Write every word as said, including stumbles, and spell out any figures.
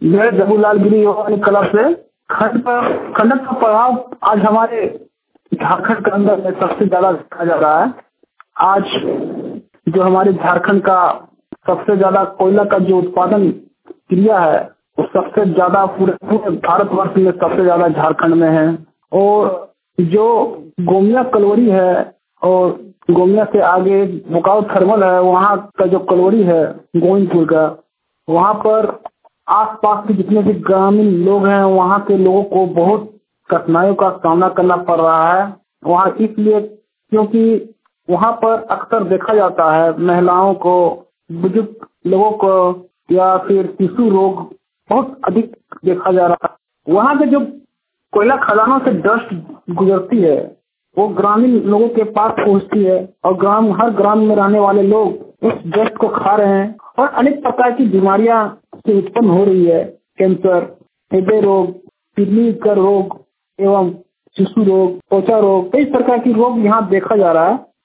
मैं जबूलाल गिरी योगा क्लब से खंड पर खंडक का प्रभाव आज हमारे झारखंड के अंदर में सबसे ज्यादा देखा जा रहा है। आज जो हमारे झारखंड का सबसे ज्यादा कोयला का जो उत्पादन क्रिया है वो सबसे ज्यादा पूरे पूरे भारतवर्ष में सबसे ज्यादा झारखंड में है। और जो गोमिया कलोरी है और गोमिया से आगे बुकाऊ थर्मल है, वहाँ का जो कलोरी है गोविंदपुर का, वहाँ पर आसपास के जितने भी ग्रामीण लोग हैं वहाँ के लोगों को बहुत कठिनाइयों का सामना करना पड़ रहा है। वहाँ इसलिए क्योंकि वहाँ पर अक्सर देखा जाता है महिलाओं को, बुजुर्ग लोगों को या फिर शिशु रोग बहुत अधिक देखा जा रहा है। वहाँ के जो कोयला खदानों से डस्ट गुजरती है वो ग्रामीण लोगों के पास पहुँचती है और ग्राम हर ग्राम में रहने वाले लोग उस डस्ट को खा रहे हैं और अनेक प्रकार की बीमारियां से उत्पन्न हो रही है। कैंसर, हृदय रोग, किडनी का रोग एवं शिशु रोग, त्वचा रोग, कई प्रकार की रोग यहाँ देखा जा रहा है।